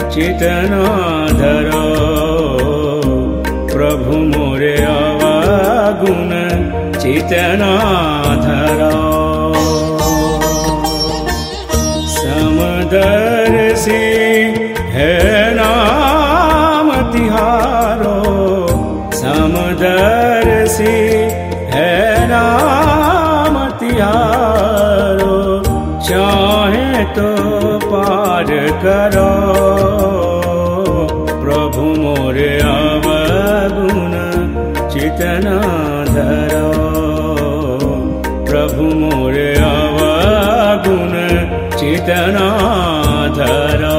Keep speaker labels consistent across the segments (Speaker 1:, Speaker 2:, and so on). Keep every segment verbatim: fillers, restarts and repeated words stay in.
Speaker 1: चितनाधरो प्रभु मोरे अवगुण चितनाधरो समदर्शी है नाम तिहारो समदर्शी है नाम तिहारो चाहे तो पार करो प्रभु मोरे अवगुण चितनाधरो प्रभु मोरे अवगुण चितनाधरो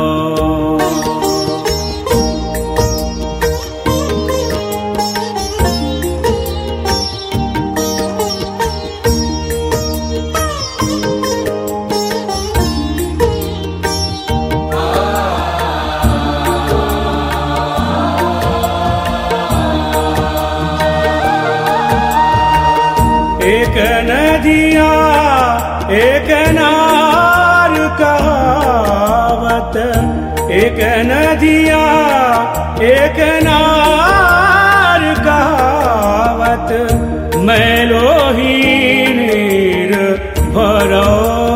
Speaker 1: एक नदिया एक नार कहावत एक नदिया एक नार कहावत मैलो ही नीर भरो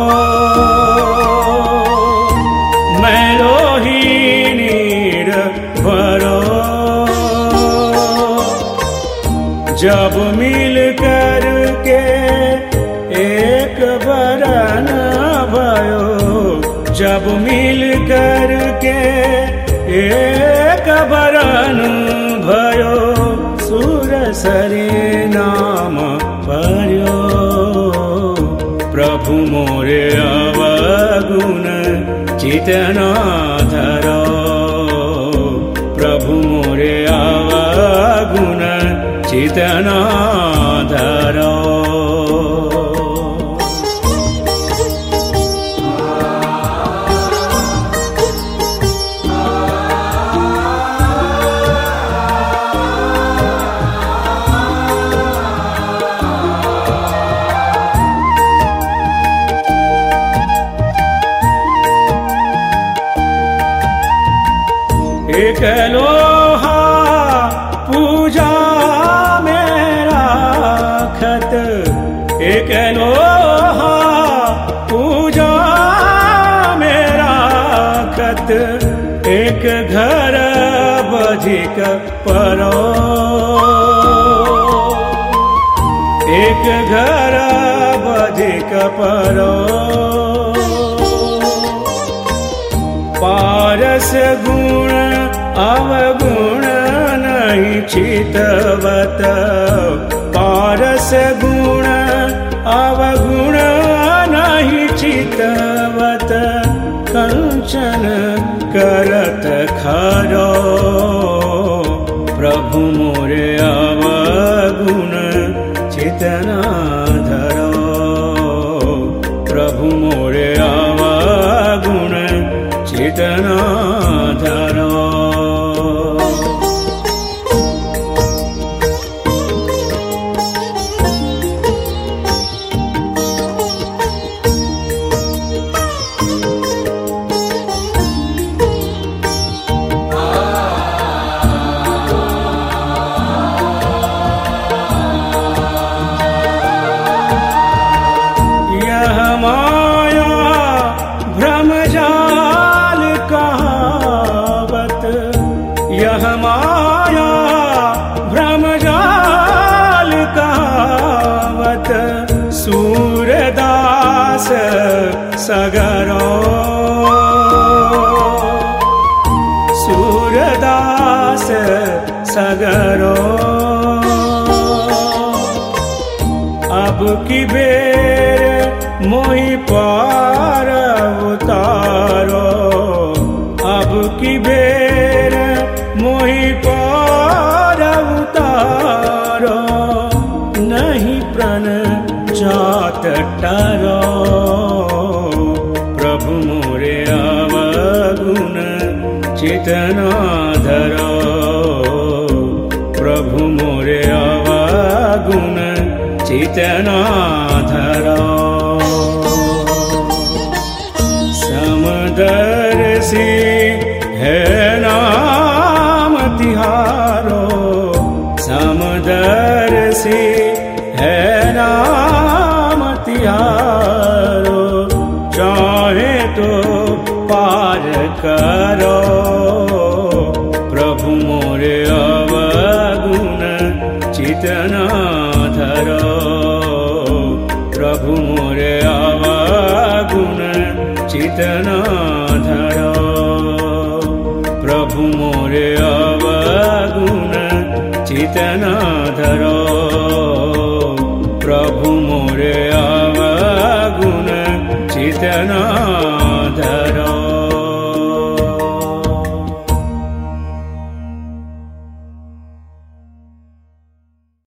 Speaker 1: मैलो ही नीर भरो जब मिल कर के एक बरन भयो जब मिल कर के एक बरन भयो सुरसरी नाम पर्यो प्रभु मोरे अवगुण चितनाधरो प्रभु मोरे अवगुण चितनाधरो एक लोहा पूजा मेरा खत एक लोहा पूजा मेरा खत एक घर बधिक परो एक घर बधिक परो पारस गुण अवगुण नहीं चितवत पारस गुण अवगुण नहीं चितवत कंचन करत खरो प्रभु मोरे अवगुण चितनाधरो प्रभु मोरे अवगुण चितनाधरो यह माया भ्रमजाल कहावत सूरदास सगरो सूरदास सगरो अब की बेर मोहि पार उतारो अब की बेर मोहि पार उतारो नहीं प्रण जात टरो प्रभु मोरे अवगुण चितनाधरो प्रभु मोरे अवगुण चितनाधरो समदर्शी धरो प्रभु मोरे अवगुण चितन धरो प्रभु मोरे अवगुण चितन धरो प्रभु मोरे अवगुण चितन धरो प्रभु मोरे